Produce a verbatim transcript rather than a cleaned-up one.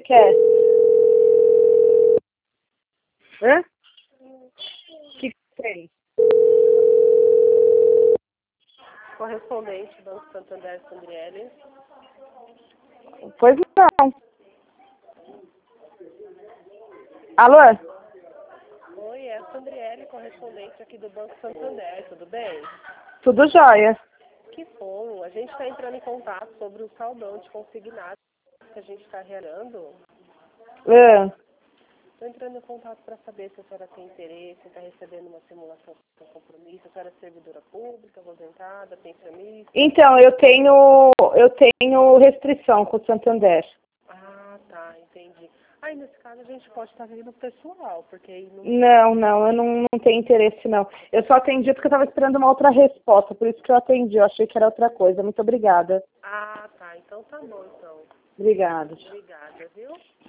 quer? Hã? O que tem? Correspondente, Banco Santander, Sandriele. Pois não. Alô? Oi, é a Sandriele, correspondente aqui do Banco Santander, tudo bem? Tudo jóia. Que bom, a gente está entrando em contato sobre o saldão de consignado que a gente está realizando. É. Estou entrando em contato para saber se a senhora tem interesse em estar recebendo uma simulação do compromisso, a senhora é servidora pública, aposentada, pensionista. Então, eu tenho, eu tenho restrição com o Santander. Ah, tá, entendi. Aí, nesse caso, a gente pode estar vendo o pessoal, porque aí não... Não, não, eu não, não tenho interesse, não. Eu só atendi porque eu estava esperando uma outra resposta, por isso que eu atendi. Eu achei que era outra coisa. Muito obrigada. Ah, tá, então tá bom, então. Obrigada. Obrigada, viu?